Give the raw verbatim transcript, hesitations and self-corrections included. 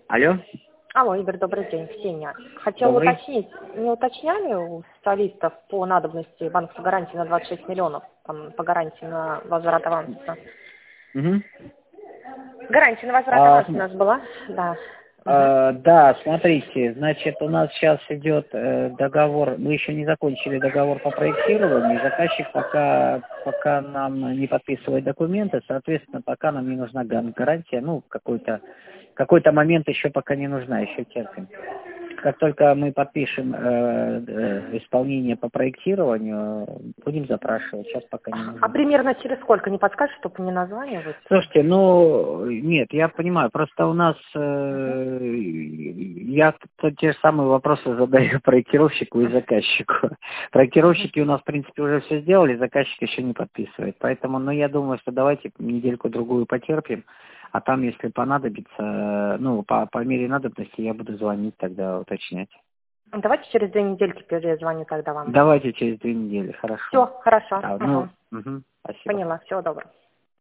Алло. Алло, Игорь, добрый день, Ксения. Хотела Добрый. уточнить, не уточняли у специалистов по надобности банковской гарантии на двадцать шесть миллионов, там, по гарантии на возврат аванса? Угу. Гарантия на возврат А, аванса у нас была? Да. а, да, смотрите, значит, у нас сейчас идет э, договор, мы еще не закончили договор по проектированию, заказчик пока, пока нам не подписывает документы, соответственно, пока нам не нужна ган- гарантия, ну, какой-то какой-то момент еще пока не нужна, еще терпим. Как только мы подпишем э, э, исполнение по проектированию, будем запрашивать. Сейчас пока не А нужно. примерно через сколько, не подскажешь, чтобы не названивать? Слушайте, ну, нет, я понимаю, просто у нас, Угу. э, я т- те же самые вопросы задаю проектировщику и заказчику. Угу. Проектировщики у нас, в принципе, уже все сделали, заказчик еще не подписывает. Поэтому, ну, я думаю, что давайте недельку-другую потерпим, а там, если понадобится, ну, по, по мере надобности я буду звонить тогда, уточнять. Давайте через две недельки перезвоню тогда вам. Давайте через две недели, хорошо. Все, хорошо. Да, Угу. ну, угу, спасибо. Поняла, всего доброго.